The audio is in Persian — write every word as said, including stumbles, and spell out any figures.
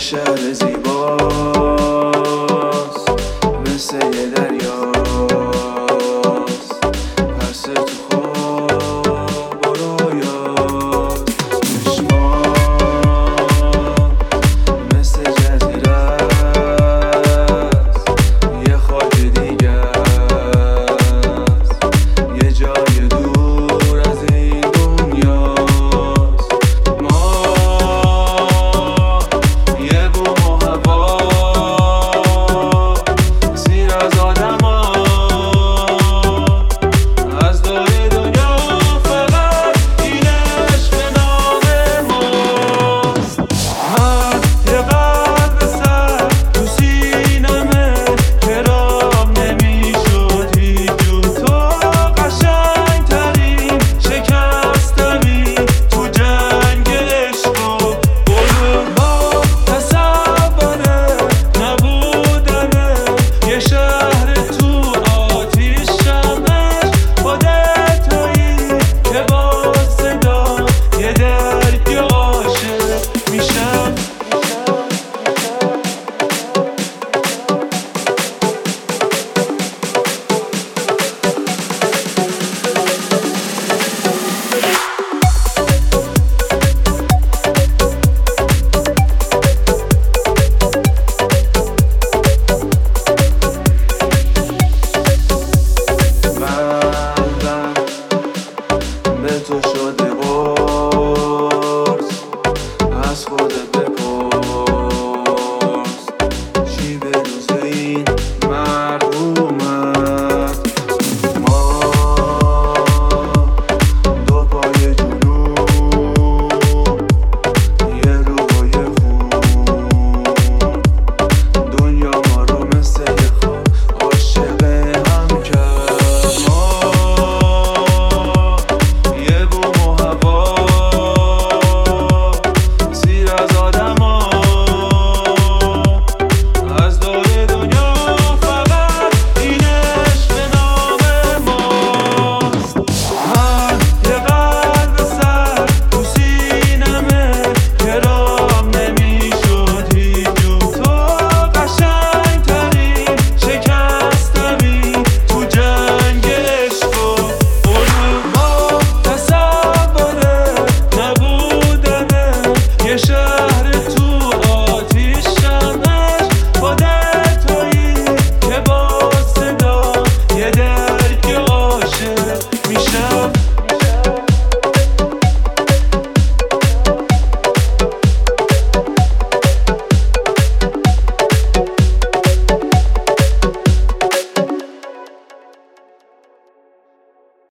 شهر زیباست، مثل یه دریاست، پرسه تو خواب و رویاست. چشمان مثل جزیره است، یه خاک دیگه است، یه جای دور از این دنیاست. ما یه بوم و هوا سیر از آدم ها، از دور دنیا فقط این عشق به نام ماست. من یه قلب سر تو سینمه که رام نمیشد هیچ جور. تو قشنگ ترین شکستمی تو جنگ عشق و برو. با تصور نبودن یه شهر تو آتیش شمعش، خودت تویی که با صدا یه درد عاشق میشم. قلبم به تو شده قرص، از خودت